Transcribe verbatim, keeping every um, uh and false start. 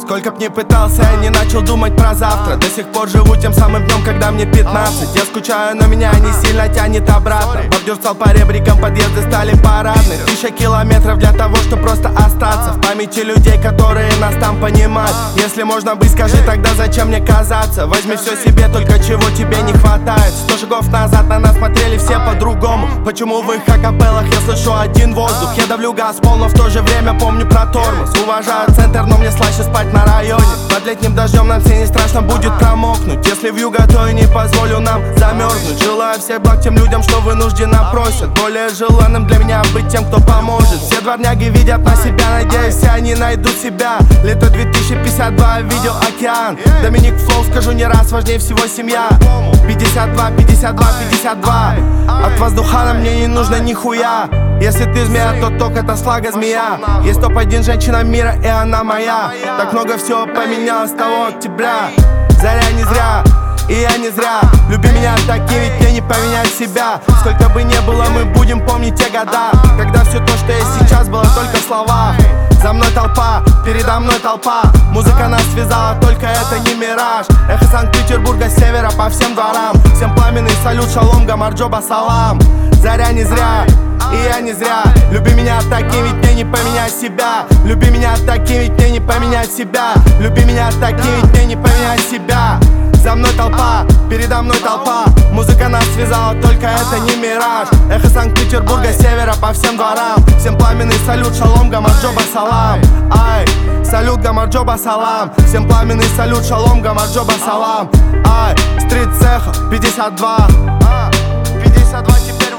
Сколько б ни пытался, я не начал думать про завтра. До сих пор живу тем самым днем, когда мне пятнадцать. Я скучаю, но меня не сильно тянет обратно. Бордюр стал по ребрикам, подъезды стали парадны. Тысяча километров для того, чтобы просто остаться в памяти людей, которые нас там понимают. Если можно быть, скажи тогда, зачем мне казаться. Возьми все себе, только чего тебе не хватает. Сто шагов назад на нас смотрели все по-другому. Почему в их акапеллах я слышу один воздух? Я давлю газ пол, но в то же время помню про тормоз. Уважаю центр, но мне слаще спать на районе. Под летним дождем нам все не страшно будет промокнуть. Если вьюга, то и не позволю нам замерзнуть. Желаю всех благ тем людям, что вынужденно просят. Более желанным для меня быть тем, кто поможет. Все дворняги видят на себя, надеюсь, все они найдут себя. Лето две тысячи пятьдесят два, видел океан. Доминик Флоу, скажу не раз, важнее всего семья. Пятьдесят два, пятьдесят два, пятьдесят два. От воздуха мне не нужно нихуя. Если ты змея, то ток это слага змея. Есть топ-один женщина мира, и она моя. Так много всего поменялось с того октября. Заря не зря, и я не зря. Люби меня таким, ведь мне не поменять себя. Сколько бы ни было, мы будем помнить те года, когда все то, что есть сейчас, было только в словах. За мной толпа, передо мной толпа. Музыка нас связала, только это не мираж. Эхо Санкт-Петербурга с севера по всем дворам. Всем пламенный салют, шалом, гамарджоба, салам. Заря не зря, и я не зря. Люби меня таким, ведь мне не поменять себя. Люби меня таким, ведь мне не поменять себя. Люби меня таким, ведь мне не поменять себя. За мной толпа, передо мной толпа. Музыка нас связала, только это не мираж. Эхо Санкт-Петербурга с севера по всем дворам. Всем пламенный салют, шалом, гамарджоба, салам. Ай, салют, гамарджоба, салам. Всем пламенный салют, шалом, гамарджоба, салам. Ай, стрит цеха, пятьдесят два. пятьдесят два теперь.